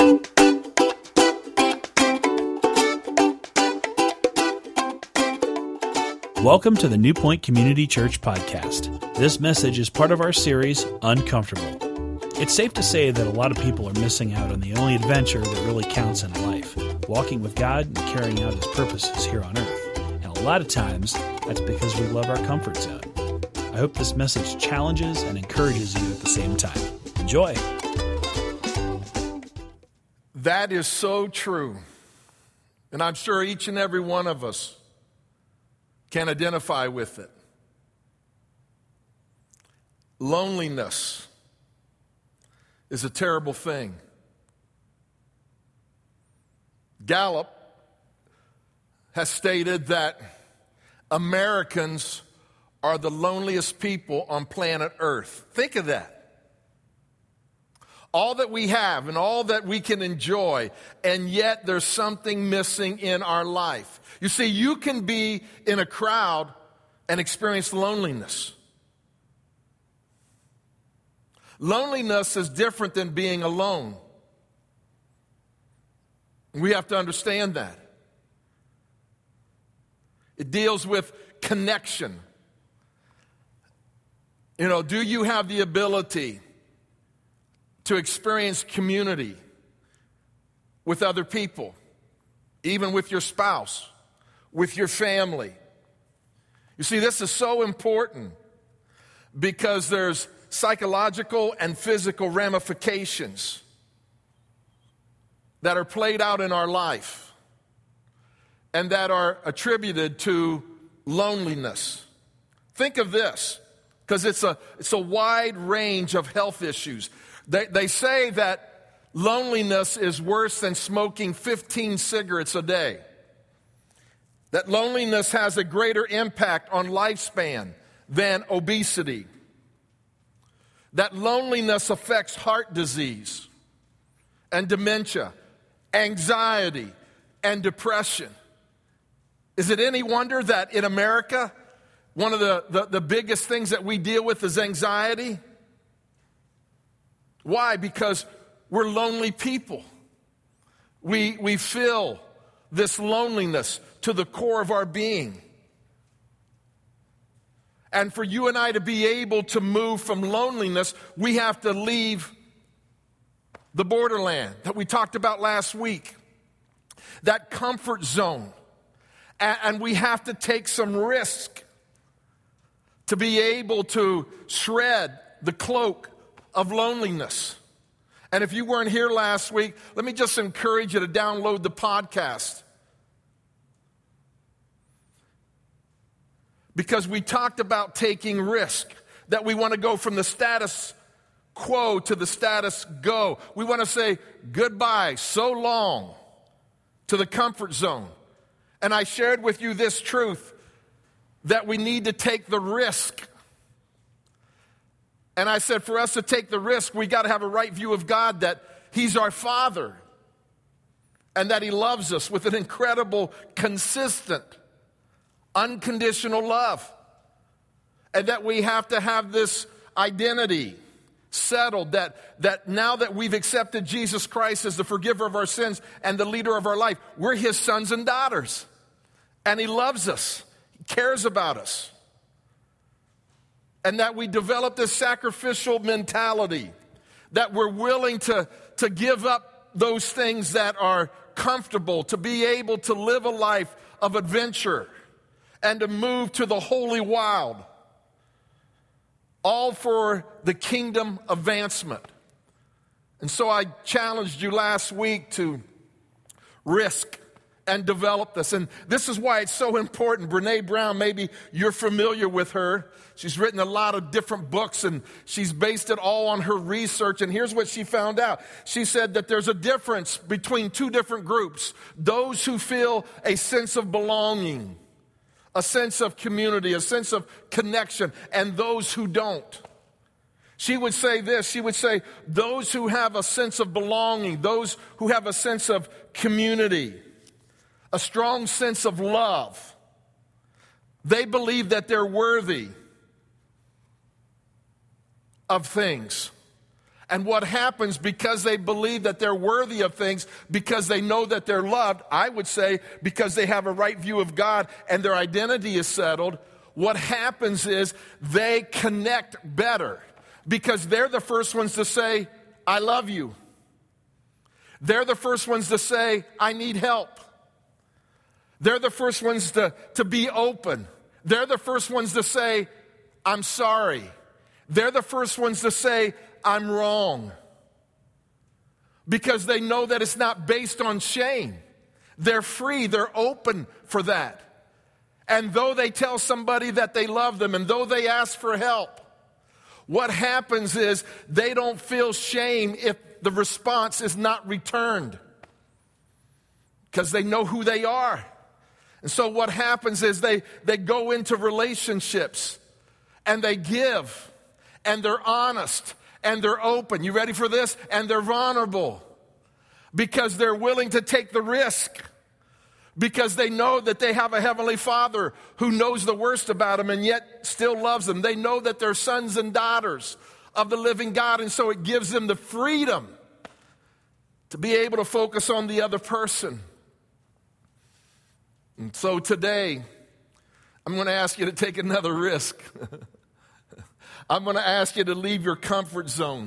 Welcome to the New Point Community Church podcast. This message is part of our series, Uncomfortable. It's safe to say that a lot of people are missing out on the only adventure that really counts in life, walking with God and carrying out His purposes here on earth. And a lot of times, that's because we love our comfort zone. I hope this message challenges and encourages you at the same time. Enjoy. That is so true. And I'm sure each and every one of us can identify with it. Loneliness is a terrible thing. Gallup has stated that Americans are the loneliest people on planet Earth. Think of that. All that we have and all that we can enjoy, and yet there's something missing in our life. You see, you can be in a crowd and experience loneliness. Loneliness is different than being alone. We have to understand that. It deals with connection. You know, do you have the ability to experience community with other people, even with your spouse, with your family? You see, this is so important because there's psychological and physical ramifications that are played out in our life and that are attributed to loneliness. Think of this, because it's a wide range of health issues. They say that loneliness is worse than smoking 15 cigarettes a day. That loneliness has a greater impact on lifespan than obesity. That loneliness affects heart disease and dementia, anxiety and depression. Is it any wonder that in America, one of the biggest things that we deal with is anxiety? Why? Because we're lonely people. We feel this loneliness to the core of our being. And for you and I to be able to move from loneliness, we have to leave the borderland that we talked about last week, that comfort zone. And we have to take some risk to be able to shred the cloak of loneliness. And if you weren't here last week, let me just encourage you to download the podcast. Because we talked about taking risk, that we want to go from the status quo to the status go. We want to say goodbye, so long, to the comfort zone. And I shared with you this truth, that we need to take the risk. And I said, for us to take the risk, we got to have a right view of God, that He's our Father and that He loves us with an incredible, consistent, unconditional love. And that we have to have this identity settled, that now that we've accepted Jesus Christ as the forgiver of our sins and the leader of our life, we're His sons and daughters. And He loves us. He cares about us. And that we develop this sacrificial mentality, that we're willing to give up those things that are comfortable, to be able to live a life of adventure and to move to the holy wild, all for the kingdom advancement. And so I challenged you last week to risk and develop this. And this is why it's so important. Brené Brown, maybe you're familiar with her. She's written a lot of different books, and she's based it all on her research. And here's what she found out. She said that there's a difference between two different groups. Those who feel a sense of belonging, a sense of community, a sense of connection, and those who don't. She would say this. She would say, those who have a sense of belonging, those who have a sense of community, a strong sense of love, they believe that they're worthy of things. And what happens because they believe that they're worthy of things, because they know that they're loved, I would say because they have a right view of God and their identity is settled, what happens is they connect better because they're the first ones to say, I love you. They're the first ones to say, I need help. They're the first ones to be open. They're the first ones to say, I'm sorry. They're the first ones to say, I'm wrong. Because they know that it's not based on shame. They're free. They're open for that. And though they tell somebody that they love them, and though they ask for help, what happens is they don't feel shame if the response is not returned. Because they know who they are. And so what happens is they go into relationships and they give and they're honest and they're open. You ready for this? And they're vulnerable because they're willing to take the risk because they know that they have a Heavenly Father who knows the worst about them and yet still loves them. They know that they're sons and daughters of the living God, and so it gives them the freedom to be able to focus on the other person. And so today, I'm going to ask you to take another risk. I'm going to ask you to leave your comfort zone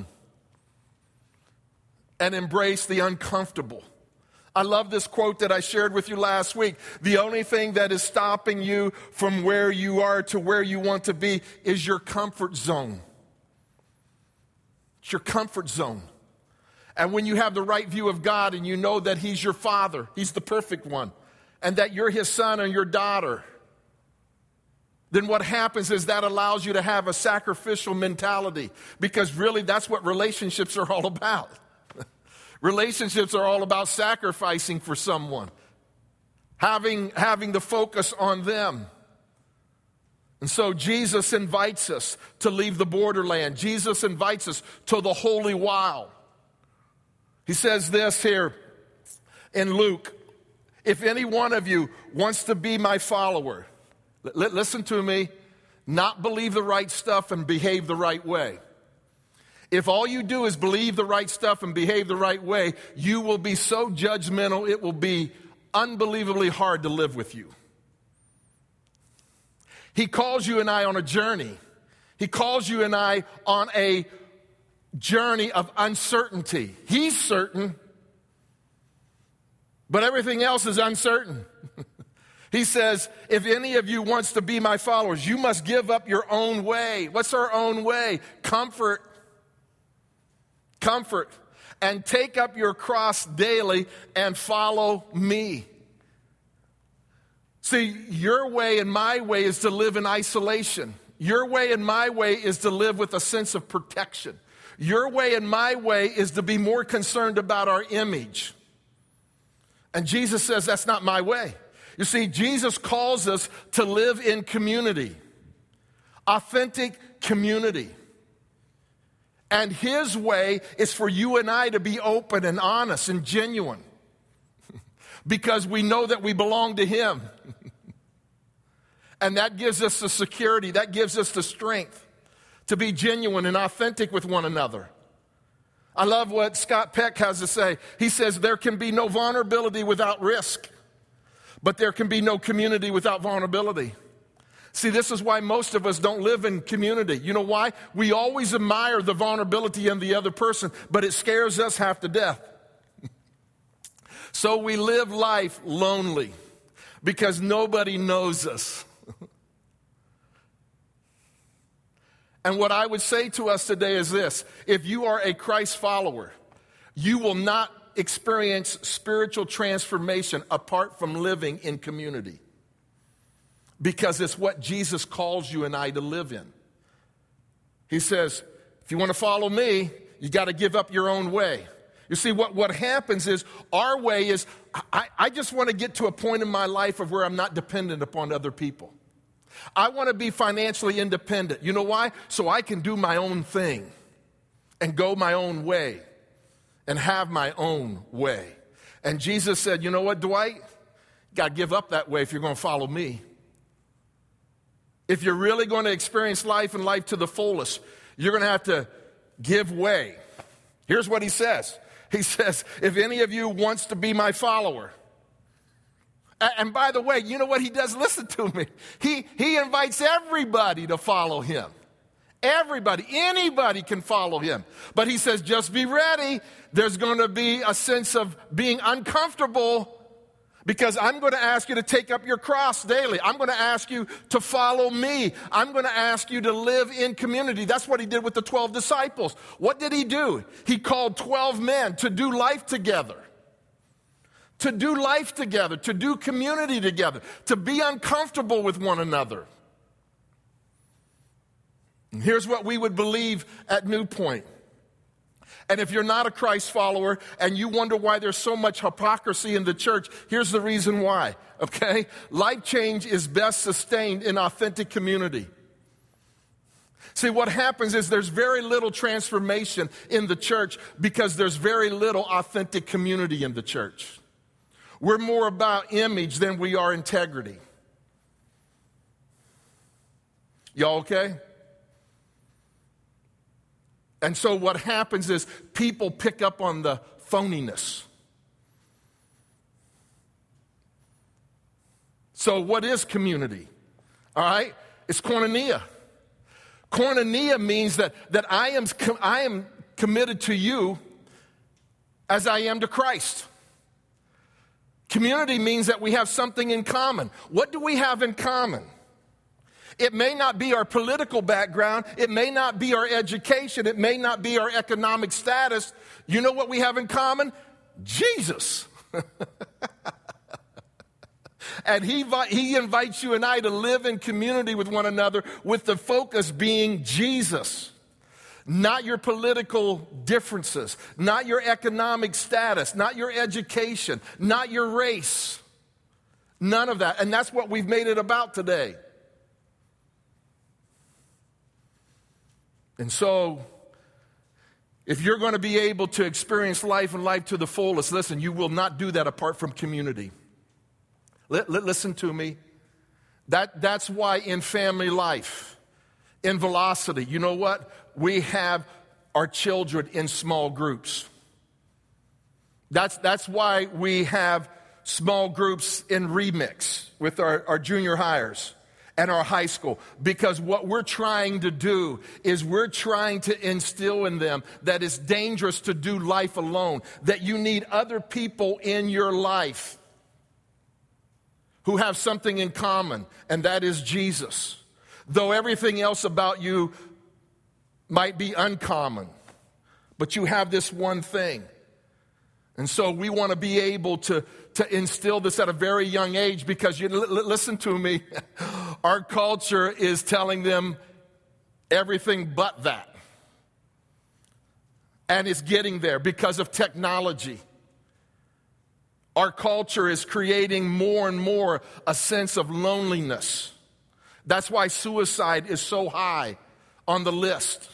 and embrace the uncomfortable. I love this quote that I shared with you last week. The only thing that is stopping you from where you are to where you want to be is your comfort zone. It's your comfort zone. And when you have the right view of God and you know that He's your Father, He's the perfect one, and that you're His son or your daughter, then what happens is that allows you to have a sacrificial mentality, because really that's what relationships are all about. Relationships are all about sacrificing for someone, having the focus on them. And so Jesus invites us to leave the borderland. Jesus invites us to the holy wild. He says this here in Luke, if any one of you wants to be my follower, listen to me, not believe the right stuff and behave the right way. If all you do is believe the right stuff and behave the right way, you will be so judgmental, it will be unbelievably hard to live with you. He calls you and I on a journey. He calls you and I on a journey of uncertainty. He's certain, but everything else is uncertain. He says, if any of you wants to be my followers, you must give up your own way. What's our own way? Comfort. Comfort. And take up your cross daily and follow me. See, your way and my way is to live in isolation. Your way and my way is to live with a sense of protection. Your way and my way is to be more concerned about our image. And Jesus says that's not my way. You see, Jesus calls us to live in community, authentic community. And His way is for you and I to be open and honest and genuine because we know that we belong to Him. And that gives us the security, that gives us the strength to be genuine and authentic with one another. I love what Scott Peck has to say. He says, there can be no vulnerability without risk, but there can be no community without vulnerability. See, this is why most of us don't live in community. You know why? We always admire the vulnerability in the other person, but it scares us half to death. So we live life lonely because nobody knows us. And what I would say to us today is this: if you are a Christ follower, you will not experience spiritual transformation apart from living in community. Because it's what Jesus calls you and I to live in. He says, if you want to follow me, you got to give up your own way. You see, what happens is, our way is, I just want to get to a point in my life of where I'm not dependent upon other people. I want to be financially independent. You know why? So I can do my own thing and go my own way and have my own way. And Jesus said, you know what, Dwight? You got to give up that way if you're going to follow me. If you're really going to experience life and life to the fullest, you're going to have to give way. Here's what he says. He says, if any of you wants to be my follower. And by the way, you know what he does? Listen to me. He invites everybody to follow him. Everybody, anybody can follow him. But he says, just be ready. There's going to be a sense of being uncomfortable because I'm going to ask you to take up your cross daily. I'm going to ask you to follow me. I'm going to ask you to live in community. That's what he did with the 12 disciples. What did he do? He called 12 men to do life together. To do life together, to do community together, to be uncomfortable with one another. And here's what we would believe at New Point. And if you're not a Christ follower and you wonder why there's so much hypocrisy in the church, here's the reason why, okay? Life change is best sustained in authentic community. See, what happens is there's very little transformation in the church because there's very little authentic community in the church. We're more about image than we are integrity. Y'all okay? And so what happens is people pick up on the phoniness. So what is community? All right? It's koinonia. Koinonia means that I am committed to you as I am to Christ. Community means that we have something in common. What do we have in common? It may not be our political background. It may not be our education. It may not be our economic status. You know what we have in common? Jesus. And he invites you and I to live in community with one another with the focus being Jesus. Not your political differences, not your economic status, not your education, not your race. None of that. And that's what we've made it about today. And so, if you're going to be able to experience life and life to the fullest, listen, you will not do that apart from community. Listen to me. That's why in family life, in Velocity, you know what? We have our children in small groups. That's why we have small groups in Remix with our junior hires and our high school. Because what we're trying to do is we're trying to instill in them that it's dangerous to do life alone, that you need other people in your life who have something in common, and that is Jesus. Though everything else about you might be uncommon, but you have this one thing. And so we want to be able to instill this at a very young age because, listen to me, our culture is telling them everything but that. And it's getting there because of technology. Our culture is creating more and more a sense of loneliness. That's why suicide is so high on the list.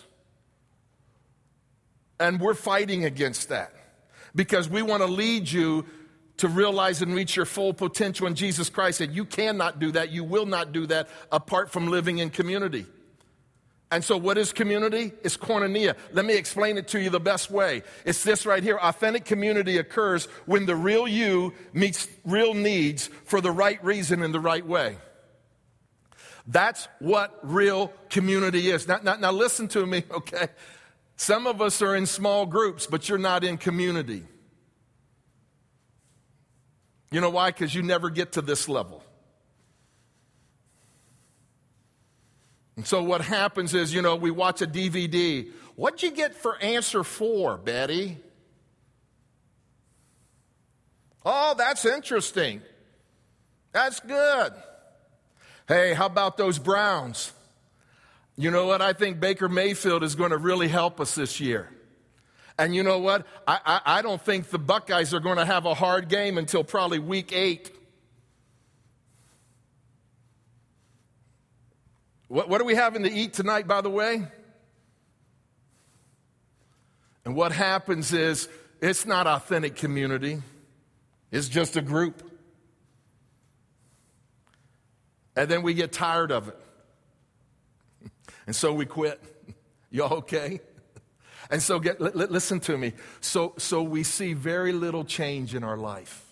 And we're fighting against that because we want to lead you to realize and reach your full potential in Jesus Christ. And you cannot do that. You will not do that apart from living in community. And so what is community? It's koinonia. Let me explain it to you the best way. It's this right here. Authentic community occurs when the real you meets real needs for the right reason in the right way. That's what real community is. Now listen to me, okay? Some of us are in small groups, but you're not in community. You know why? Because you never get to this level. And so what happens is, we watch a DVD. What'd you get for answer 4, Betty? Oh, that's interesting. That's good. Hey, how about those Browns? You know what? I think Baker Mayfield is going to really help us this year. And you know what? I don't think the Buckeyes are going to have a hard game until probably week 8. What are we having to eat tonight, by the way? And what happens is it's not authentic community. It's just a group. And then we get tired of it. And so we quit. Y'all okay? And so listen to me. So we see very little change in our life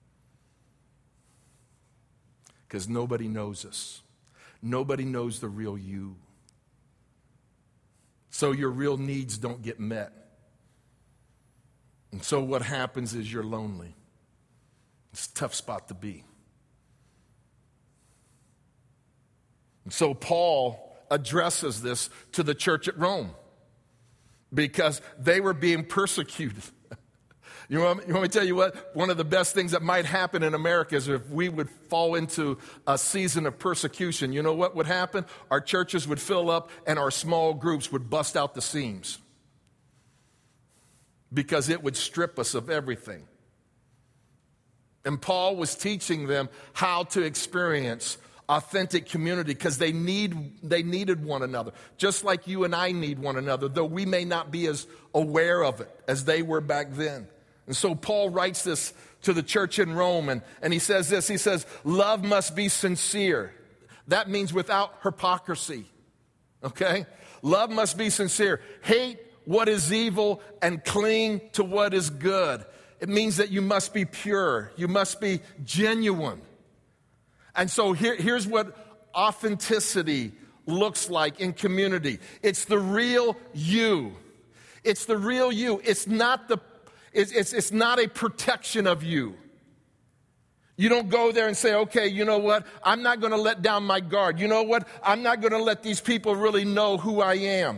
because nobody knows us. Nobody knows the real you. So your real needs don't get met. And so what happens is you're lonely. It's a tough spot to be. And so Paul addresses this to the church at Rome because they were being persecuted. You want me to tell you what? One of the best things that might happen in America is if we would fall into a season of persecution. You know what would happen? Our churches would fill up and our small groups would bust out the seams because it would strip us of everything. And Paul was teaching them how to experience authentic community because they needed one another, just like you and I need one another, though we may not be as aware of it as they were back then. And so Paul writes this to the church in Rome, and he says this. He says, love must be sincere. That means without hypocrisy, okay? Love must be sincere. Hate what is evil and cling to what is good. It means that you must be pure. You must be genuine. And so here's what authenticity looks like in community. It's the real you. It's the real you. It's not a protection of you. You don't go there and say, okay, you know what? I'm not going to let down my guard. You know what? I'm not going to let these people really know who I am.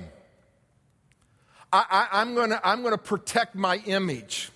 I'm going to protect my image.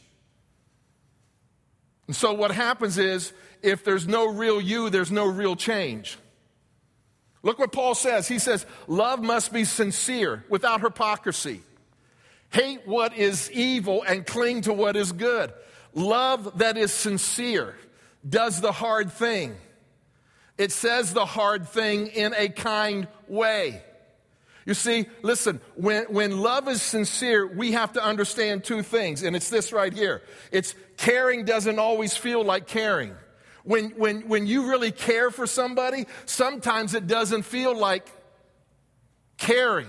And so what happens is, if there's no real you, there's no real change. Look what Paul says. He says, love must be sincere, without hypocrisy. Hate what is evil and cling to what is good. Love that is sincere does the hard thing. It says the hard thing in a kind way. You see, listen, when love is sincere, we have to understand two things, and it's this right here. It's caring doesn't always feel like caring. When you really care for somebody, sometimes it doesn't feel like caring.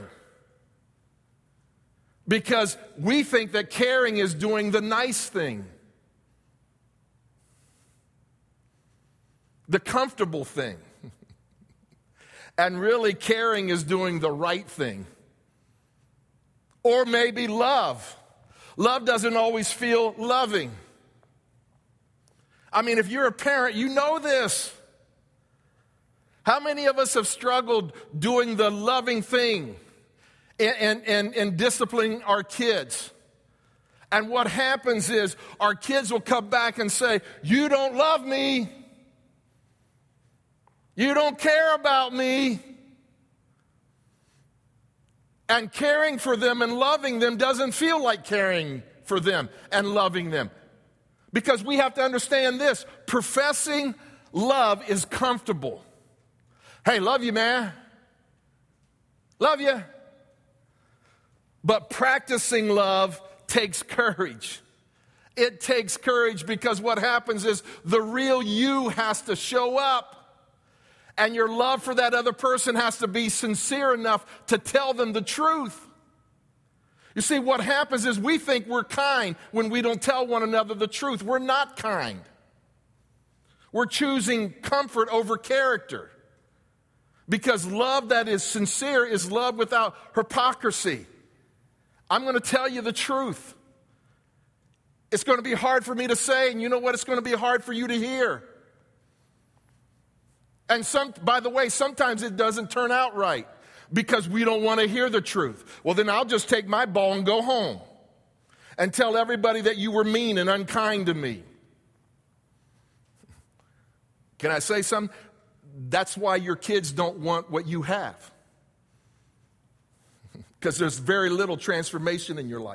Because we think that caring is doing the nice thing, the comfortable thing. And really caring is doing the right thing. Or maybe love. Love doesn't always feel loving. I mean, if you're a parent, you know this. How many of us have struggled doing the loving thing and disciplining our kids? And what happens is our kids will come back and say, you don't love me. You don't care about me. And caring for them and loving them doesn't feel like caring for them and loving them. Because we have to understand this. Professing love is comfortable. Hey, love you, man. Love you. But practicing love takes courage. It takes courage because what happens is the real you has to show up. And your love for that other person has to be sincere enough to tell them the truth. You see, what happens is we think we're kind when we don't tell one another the truth. We're not kind. We're choosing comfort over character. Because love that is sincere is love without hypocrisy. I'm going to tell you the truth. It's going to be hard for me to say, and you know what? It's going to be hard for you to hear. And by the way, sometimes it doesn't turn out right because we don't want to hear the truth. Well, then I'll just take my ball and go home and tell everybody that you were mean and unkind to me. Can I say something? That's why your kids don't want what you have. Because there's very little transformation in your life.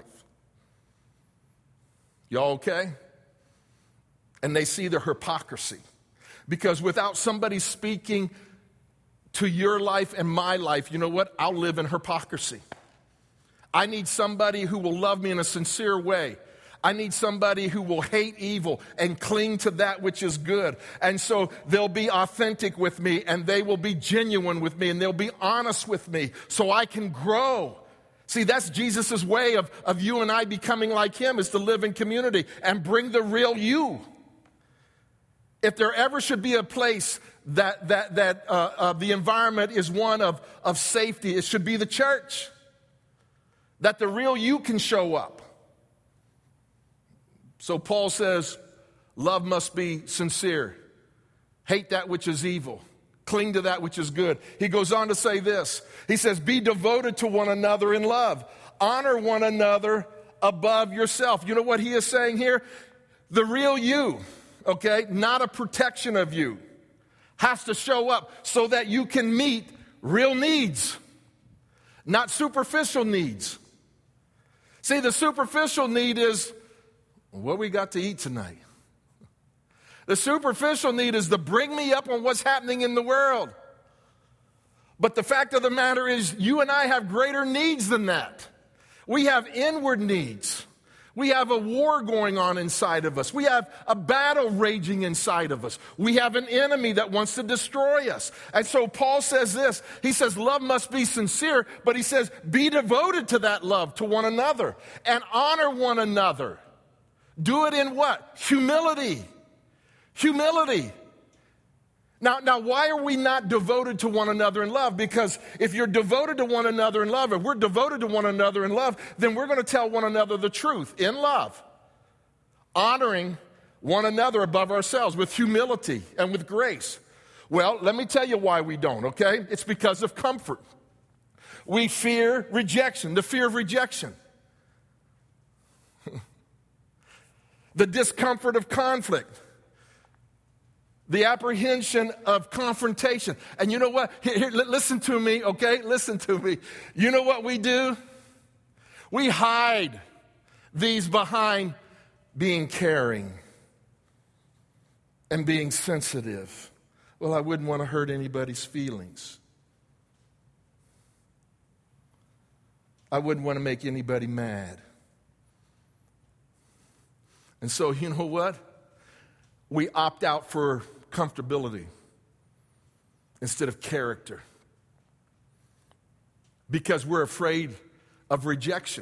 Y'all okay? And they see the hypocrisy. Because without somebody speaking to your life and my life, you know what? I'll live in hypocrisy. I need somebody who will love me in a sincere way. I need somebody who will hate evil and cling to that which is good. And so they'll be authentic with me and they will be genuine with me and they'll be honest with me so I can grow. See, that's Jesus' way of you and I becoming like him, is to live in community and bring the real you. If there ever should be a place that the environment is one of safety, it should be the church. That the real you can show up. So Paul says, love must be sincere. Hate that which is evil. Cling to that which is good. He goes on to say this. He says, be devoted to one another in love. Honor one another above yourself. You know what he is saying here? The real you, okay, not a protection of you, has to show up so that you can meet real needs, not superficial needs. See, the superficial need is, what we got to eat tonight? The superficial need is to bring me up on what's happening in the world. But the fact of the matter is, you and I have greater needs than that. We have inward needs. We have a war going on inside of us. We have a battle raging inside of us. We have an enemy that wants to destroy us. And so Paul says this. He says love must be sincere, but he says be devoted to that love to one another and honor one another. Do it in what? Humility. Humility. Now, why are we not devoted to one another in love? Because if you're devoted to one another in love, if we're devoted to one another in love, then we're going to tell one another the truth in love. Honoring one another above ourselves with humility and with grace. Well, let me tell you why we don't, okay? It's because of comfort. We fear rejection, the fear of rejection. The discomfort of conflict. The apprehension of confrontation. And you know what? Here, listen to me, okay? Listen to me. You know what we do? We hide these behind being caring and being sensitive. Well, I wouldn't want to hurt anybody's feelings. I wouldn't want to make anybody mad. And so, you know what? We opt out for comfortability instead of character because we're afraid of rejection.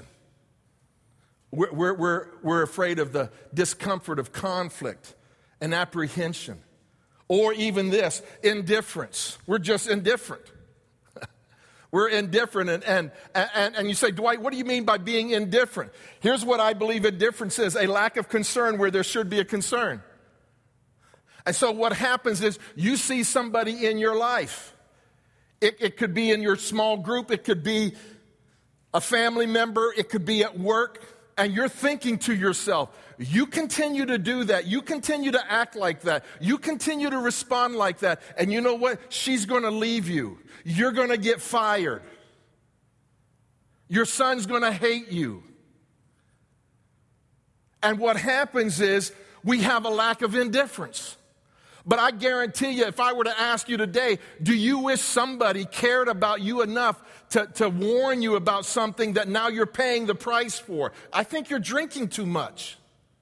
We're afraid of the discomfort of conflict and apprehension, or even this, indifference. We're just indifferent. We're indifferent, and you say, Dwight, what do you mean by being indifferent? Here's what I believe indifference is: a lack of concern where there should be a concern. And so what happens is you see somebody in your life. It could be in your small group. It could be a family member. It could be at work. And you're thinking to yourself, you continue to do that. You continue to act like that. You continue to respond like that. And you know what? She's going to leave you. You're going to get fired. Your son's going to hate you. And what happens is we have a lack of indifference. But I guarantee you, if I were to ask you today, do you wish somebody cared about you enough to warn you about something that now you're paying the price for? I think you're drinking too much.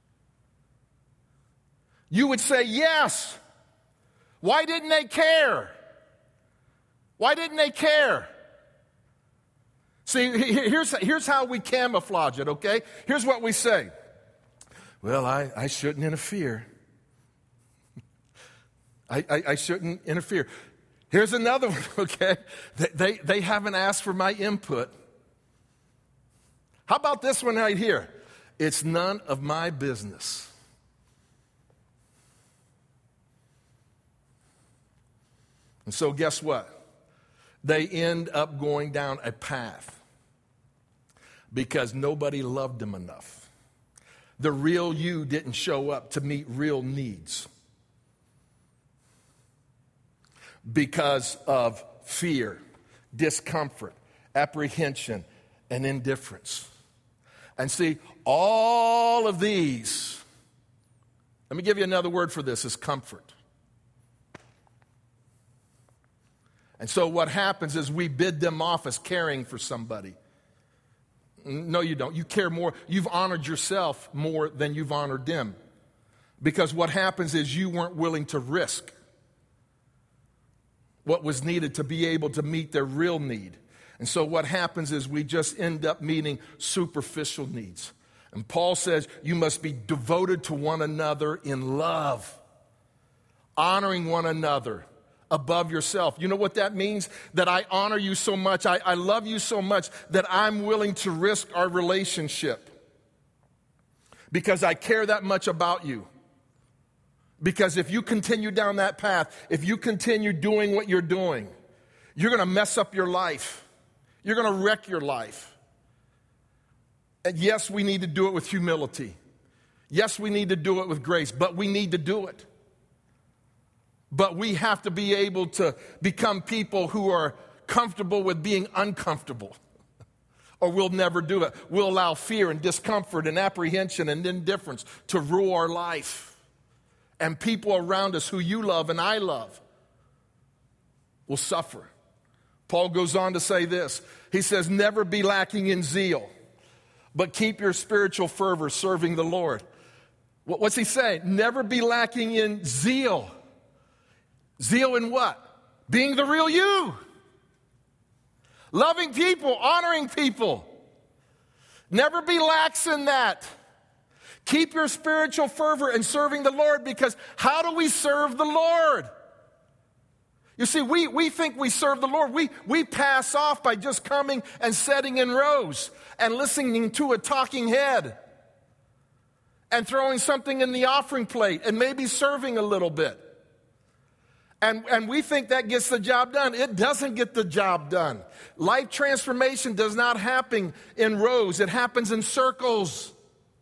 You would say, yes. Why didn't they care? Why didn't they care? See, here's how we camouflage it, okay? Here's what we say. Well, I shouldn't interfere. I shouldn't interfere. Here's another one, okay? They haven't asked for my input. How about this one right here? It's none of my business. And so guess what? They end up going down a path because nobody loved them enough. The real you didn't show up to meet real needs. Because of fear, discomfort, apprehension, and indifference. And see, all of these, let me give you another word for this, is comfort. And so what happens is we bid them off as caring for somebody. No, you don't. You care more. You've honored yourself more than you've honored them. Because what happens is you weren't willing to risk what was needed to be able to meet their real need. And so what happens is we just end up meeting superficial needs. And Paul says you must be devoted to one another in love, honoring one another above yourself. You know what that means? That I honor you so much, I love you so much that I'm willing to risk our relationship because I care that much about you. Because if you continue down that path, if you continue doing what you're doing, you're going to mess up your life. You're going to wreck your life. And yes, we need to do it with humility. Yes, we need to do it with grace, but we need to do it. But we have to be able to become people who are comfortable with being uncomfortable, or we'll never do it. We'll allow fear and discomfort and apprehension and indifference to rule our life. And people around us who you love and I love will suffer. Paul goes on to say this. He says, never be lacking in zeal, but keep your spiritual fervor serving the Lord. What's he saying? Never be lacking in zeal. Zeal in what? Being the real you. Loving people, honoring people. Never be lax in that. Keep your spiritual fervor in serving the Lord, because how do we serve the Lord? You see, we think we serve the Lord. We pass off by just coming and sitting in rows and listening to a talking head and throwing something in the offering plate and maybe serving a little bit. And we think that gets the job done. It doesn't get the job done. Life transformation does not happen in rows. It happens in circles.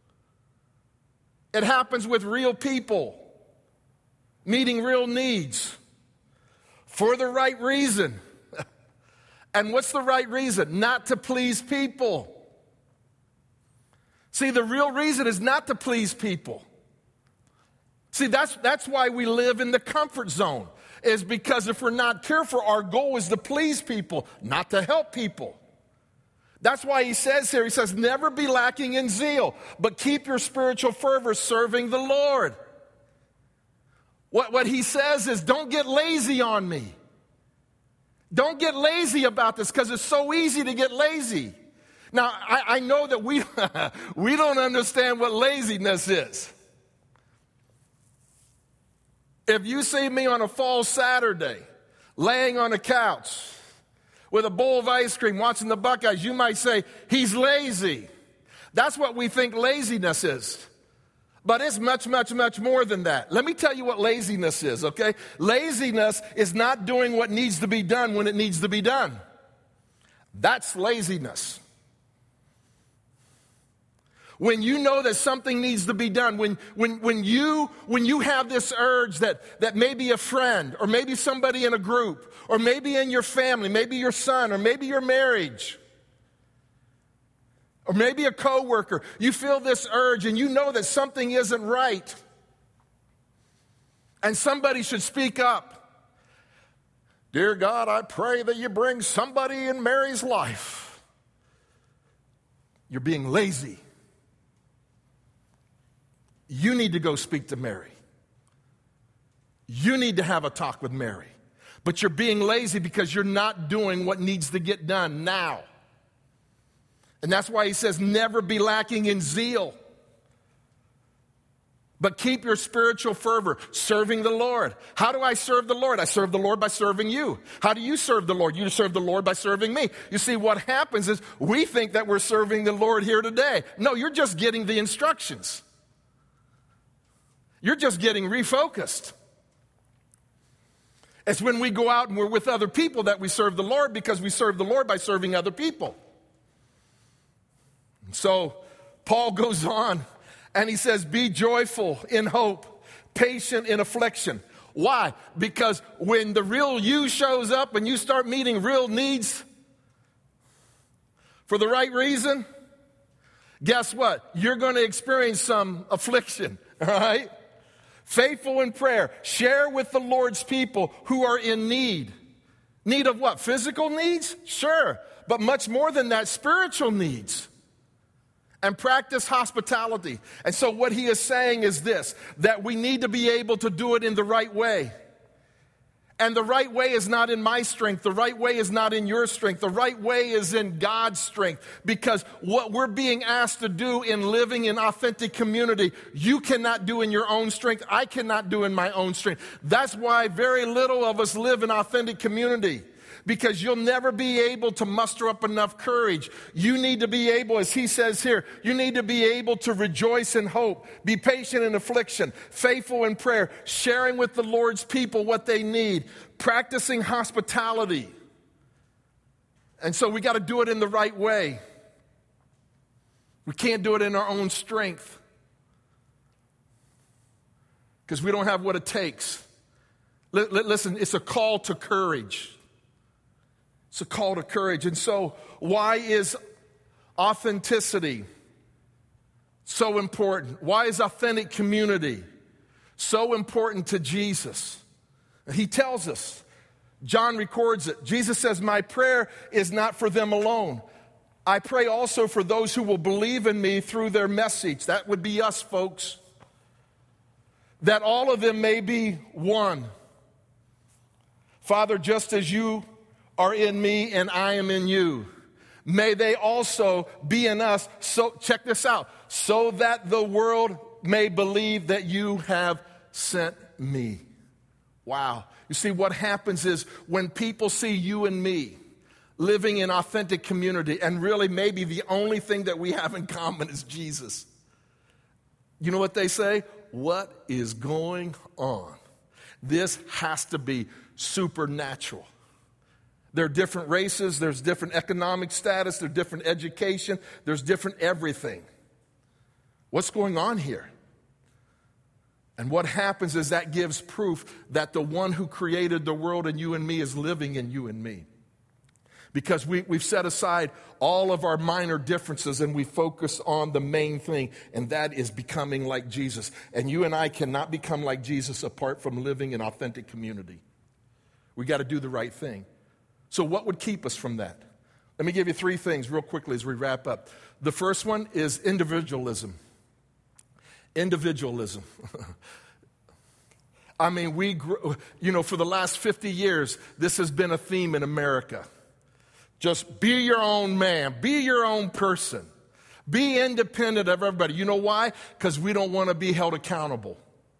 It happens with real people, meeting real needs for the right reason. And what's the right reason? Not to please people. See, the real reason is not to please people. See, that's why we live in the comfort zone. Is because if we're not careful, our goal is to please people, not to help people. That's why he says here, he says, never be lacking in zeal, but keep your spiritual fervor serving the Lord. What he says is, don't get lazy on me. Don't get lazy about this, because it's so easy to get lazy. Now, I know that we don't understand what laziness is. If you see me on a fall Saturday, laying on a couch with a bowl of ice cream watching the Buckeyes, you might say, he's lazy. That's what we think laziness is. But it's much, much, much more than that. Let me tell you what laziness is, okay? Laziness is not doing what needs to be done when it needs to be done. That's laziness. When you know that something needs to be done, when you have this urge that maybe a friend or maybe somebody in a group or maybe in your family, maybe your son or maybe your marriage or maybe a coworker, you feel this urge and you know that something isn't right and somebody should speak up. Dear God, I pray that you bring somebody in Mary's life. You're being lazy. You need to go speak to Mary. You need to have a talk with Mary. But you're being lazy because you're not doing what needs to get done now. And that's why he says, never be lacking in zeal. But keep your spiritual fervor, serving the Lord. How do I serve the Lord? I serve the Lord by serving you. How do you serve the Lord? You serve the Lord by serving me. You see, what happens is we think that we're serving the Lord here today. No, you're just getting the instructions. You're just getting refocused. It's when we go out and we're with other people that we serve the Lord, because we serve the Lord by serving other people. So Paul goes on and he says, be joyful in hope, patient in affliction. Why? Because when the real you shows up and you start meeting real needs for the right reason, guess what? You're going to experience some affliction, all right? Faithful in prayer. Share with the Lord's people who are in need. Need of what? Physical needs? Sure. But much more than that, spiritual needs. And practice hospitality. And so what he is saying is this, that we need to be able to do it in the right way. And the right way is not in my strength. The right way is not in your strength. The right way is in God's strength. Because what we're being asked to do in living in authentic community, you cannot do in your own strength. I cannot do in my own strength. That's why very little of us live in authentic community. Because you'll never be able to muster up enough courage. You need to be able, as he says here, you need to be able to rejoice in hope, be patient in affliction, faithful in prayer, sharing with the Lord's people what they need, practicing hospitality. And so we got to do it in the right way. We can't do it in our own strength because we don't have what it takes. Listen, it's a call to courage. It's a call to courage. And so, why is authenticity so important? Why is authentic community so important to Jesus? He tells us, John records it. Jesus says, my prayer is not for them alone. I pray also for those who will believe in me through their message. That would be us, folks. That all of them may be one. Father, just as you are in me and I am in you, may they also be in us. So check this out. So that the world may believe that you have sent me. Wow. You see, what happens is when people see you and me living in authentic community, and really maybe the only thing that we have in common is Jesus. You know what they say? What is going on? This has to be supernatural. There are different races, there's different economic status, there's different education, there's different everything. What's going on here? And what happens is that gives proof that the one who created the world and you and me is living in you and me. Because we've set aside all of our minor differences and we focus on the main thing, and that is becoming like Jesus. And you and I cannot become like Jesus apart from living in authentic community. We got to do the right thing. So what would keep us from that? Let me give you three things real quickly as we wrap up. The first one is individualism. Individualism. I mean, for the last 50 years, this has been a theme in America. Just be your own man. Be your own person. Be independent of everybody. You know why? Because we don't want to be held accountable.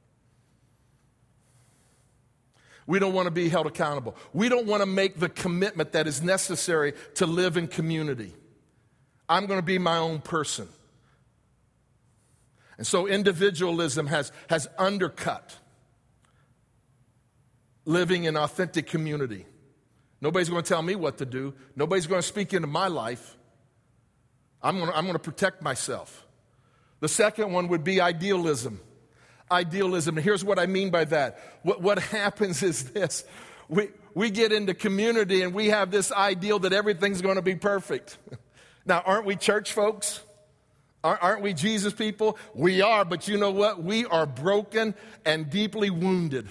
We don't want to be held accountable. We don't want to make the commitment that is necessary to live in community. I'm going to be my own person. And so individualism has undercut living in authentic community. Nobody's going to tell me what to do. Nobody's going to speak into my life. I'm going to protect myself. The second one would be idealism. Idealism. And here's what I mean by that. What happens is this. We get into community and we have this ideal that everything's going to be perfect. Now, aren't we church folks? Aren't we Jesus people? We are, but you know what? We are broken and deeply wounded.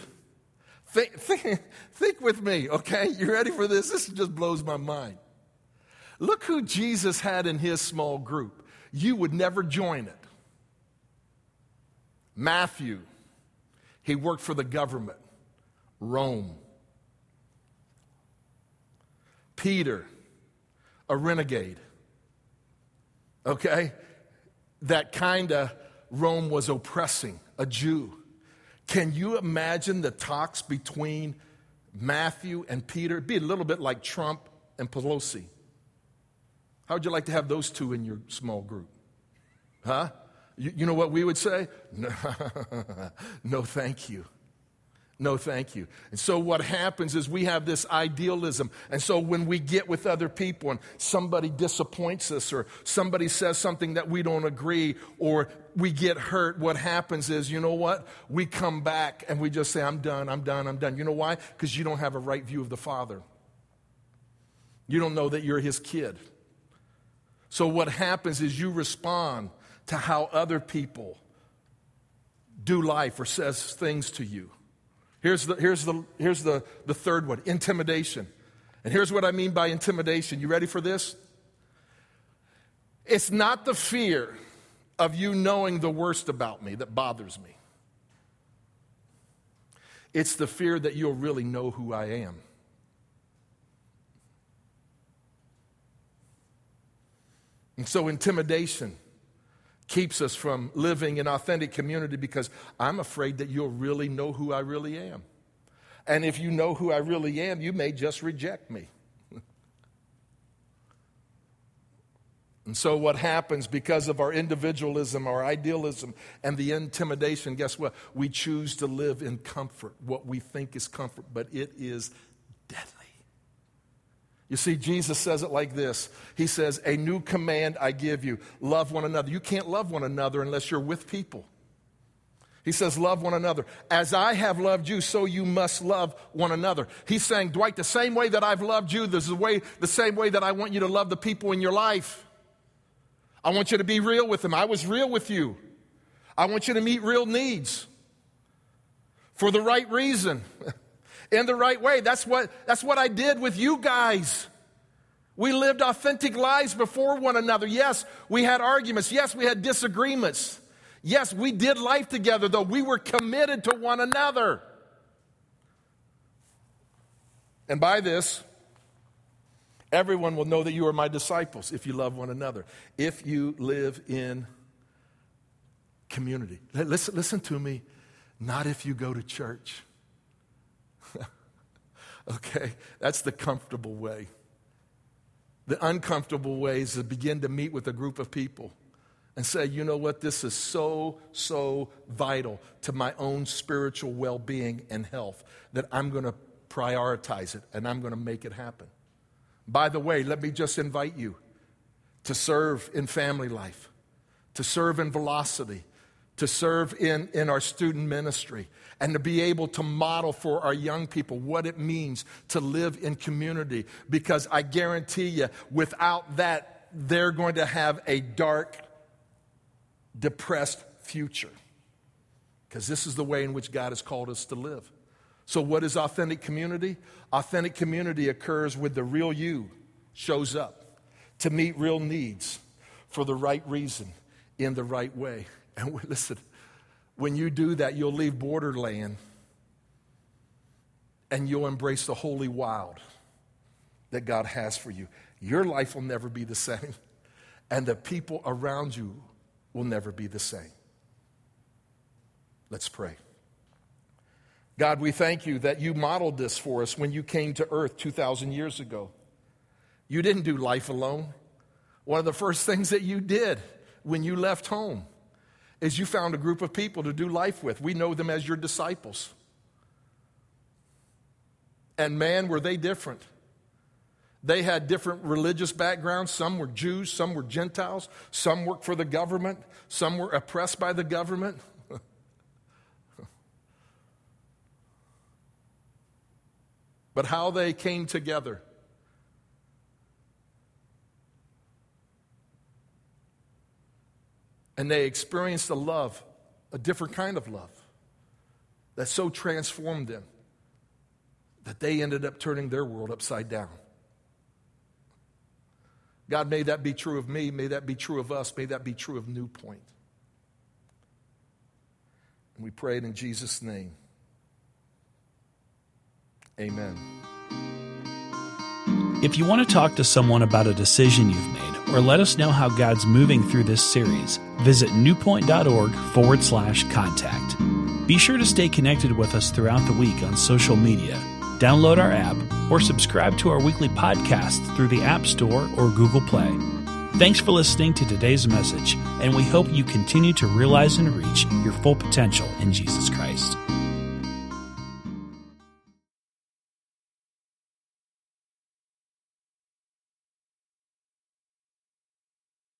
Think with me, okay? You ready for this? This just blows my mind. Look who Jesus had in his small group. You would never join it. Matthew, he worked for the government. Rome. Peter, a renegade. Okay? That kind of Rome was oppressing, a Jew. Can you imagine the talks between Matthew and Peter? It'd be a little bit like Trump and Pelosi. How would you like to have those two in your small group? Huh? You know what we would say? No, thank you. No, thank you. And so what happens is we have this idealism. And so when we get with other people and somebody disappoints us or somebody says something that we don't agree or we get hurt, what happens is, you know what? We come back and we just say, I'm done. You know why? Because you don't have a right view of the Father. You don't know that you're his kid. So what happens is you respond to how other people do life or says things to you. Here's the third one, intimidation. And here's what I mean by intimidation. You ready for this? It's not the fear of you knowing the worst about me that bothers me. It's the fear that you'll really know who I am. And so intimidation keeps us from living in authentic community because I'm afraid that you'll really know who I really am. And if you know who I really am, you may just reject me. And so what happens because of our individualism, our idealism, and the intimidation, guess what? We choose to live in comfort, what we think is comfort, but it is deadly. You see, Jesus says it like this. He says, a new command I give you, love one another. You can't love one another unless you're with people. He says, love one another. As I have loved you, so you must love one another. He's saying, Dwight, the same way that I've loved you, this is the same way that I want you to love the people in your life. I want you to be real with them. I was real with you. I want you to meet real needs for the right reason, in the right way. That's what I did with you guys. We lived authentic lives before one another. Yes, we had arguments. Yes, we had disagreements. Yes, we did life together, though. We were committed to one another. And by this, everyone will know that you are my disciples if you love one another, if you live in community. Listen to me, not if you go to church. Okay, that's the comfortable way. The uncomfortable way is to begin to meet with a group of people and say, you know what, this is so vital to my own spiritual well-being and health that I'm going to prioritize it and I'm going to make it happen. By the way, let me just invite you to serve in family life, to serve in Velocity, to serve in our student ministry, and to be able to model for our young people what it means to live in community. Because I guarantee you, without that, they're going to have a dark, depressed future. Because this is the way in which God has called us to live. So what is authentic community? Authentic community occurs with the real you shows up to meet real needs for the right reason in the right way. And listen, when you do that, you'll leave borderland and you'll embrace the holy wild that God has for you. Your life will never be the same, and the people around you will never be the same. Let's pray. God, we thank you that you modeled this for us when you came to earth 2,000 years ago. You didn't do life alone. One of the first things that you did when you left home is you found a group of people to do life with. We know them as your disciples. And man, were they different. They had different religious backgrounds. Some were Jews, some were Gentiles, some worked for the government, some were oppressed by the government. But how they came together. And they experienced a love, a different kind of love, that so transformed them that they ended up turning their world upside down. God, may that be true of me. May that be true of us. May that be true of New Point. And we pray it in Jesus' name. Amen. If you want to talk to someone about a decision you've made, or let us know how God's moving through this series, visit newpoint.org/contact. Be sure to stay connected with us throughout the week on social media. Download our app or subscribe to our weekly podcast through the App Store or Google Play. Thanks for listening to today's message, and we hope you continue to realize and reach your full potential in Jesus Christ.